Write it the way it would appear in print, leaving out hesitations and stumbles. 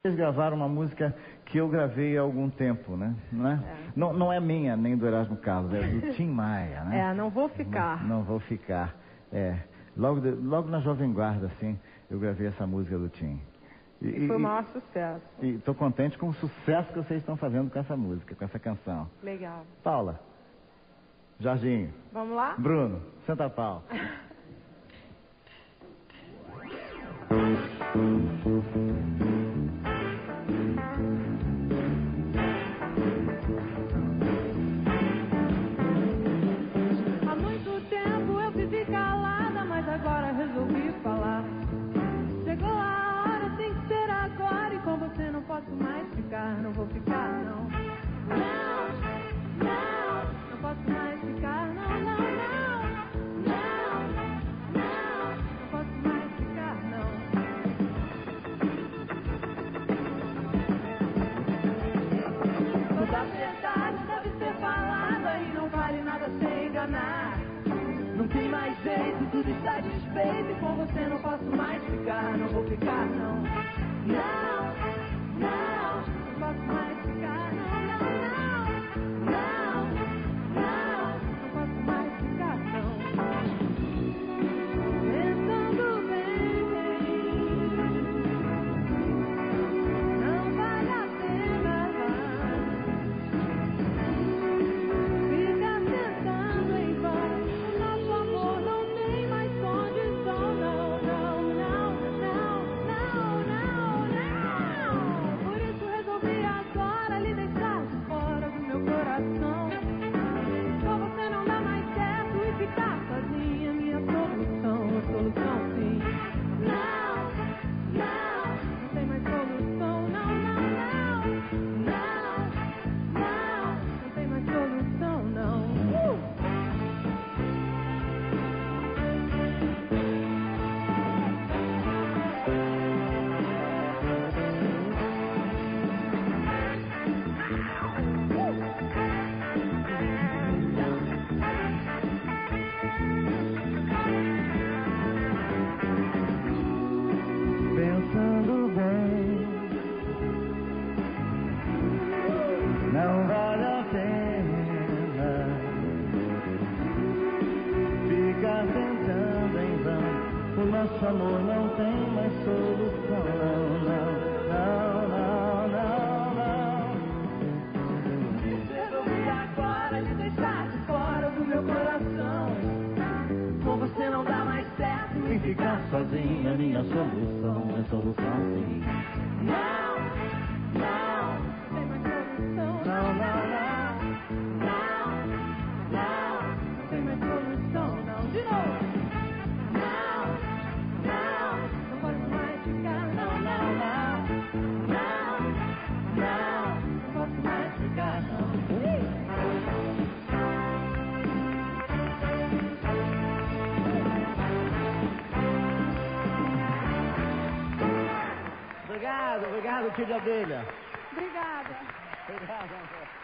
Eles gravaram uma música que eu gravei há algum tempo, né? Não é? Não é minha, nem do Erasmo Carlos, é do Tim Maia, né? Não Vou Ficar. Não Vou Ficar, Logo na Jovem Guarda, assim, eu gravei essa música do Tim. E foi o maior sucesso. E estou contente com o sucesso que vocês estão fazendo com essa música, com essa canção. Legal. Paula, Jorginho. Vamos lá? Bruno, senta a pau. Há muito tempo eu vivi calada, mas agora resolvi falar. Chegou a hora, tem que ser agora, e com você não posso mais ficar. Não vou ficar, não. Não, não, não posso mais ficar, não, não, não. Não, não, não posso mais ficar, não. Toda verdade deve ser falada e não vale nada sem enganar. Não tem mais jeito, tudo está desfeito, e com você não posso mais ficar. Não vou ficar, não. Não, não, não posso mais ficar, não, não, não. Não, não, não posso mais ficar, não. Pensando bem, não vale a pena. Fica tentando em vão, o nosso amor não tem mais condição. Não, não, não, não, não, não, não. Por isso resolvi agora lhe deixar de fora do meu coração. Só você não dá mais certo e ficar sozinha é minha solução, a solução sim. Não, não, não tem mais solução. Não, não, não, não, não, não tem mais solução, não. Pensando bem, não vale a pena ficar tentando em vão. O nosso amor não tem mais solução. Não, não, não, não, não, não. Resolvi agora lhe deixar de fora do meu coração. Com você não dá mais certo E ficar sozinha é minha solução, é solução sim. Não, não, não tem mais solução. Não, não, não. Não, não, não tem mais solução, não. De novo. Não, não, não posso mais ficar. Não, não, não. Não, não, não posso mais ficar, não. Obrigado, Tio de Abelha. Obrigada. Obrigado.